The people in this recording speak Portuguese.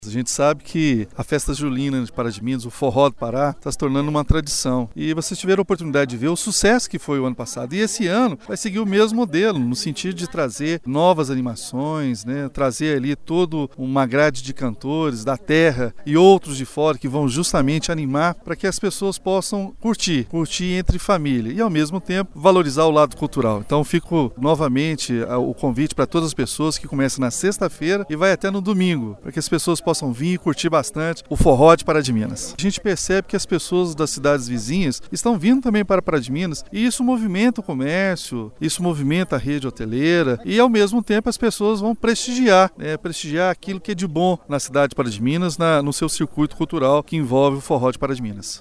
A gente sabe que a festa julina de Pará de Minas, o forró do Pará, está se tornando uma tradição. E vocês tiveram a oportunidade de ver o sucesso que foi o ano passado. E esse ano vai seguir o mesmo modelo, no sentido de trazer novas animações, né? Trazer ali toda uma grade de cantores da terra e outros de fora que vão justamente animar para que as pessoas possam curtir entre família e ao mesmo tempo valorizar o lado cultural. Então fico novamente o convite para todas as pessoas que começam na sexta-feira e vai até no domingo, para que as pessoas possam vir e curtir bastante o forró de Pará de Minas. A gente percebe que as pessoas das cidades vizinhas estão vindo também para Pará de Minas e isso movimenta o comércio, isso movimenta a rede hoteleira e ao mesmo tempo as pessoas vão prestigiar aquilo que é de bom na cidade de Pará de Minas, no seu circuito cultural que envolve o forró de Pará de Minas.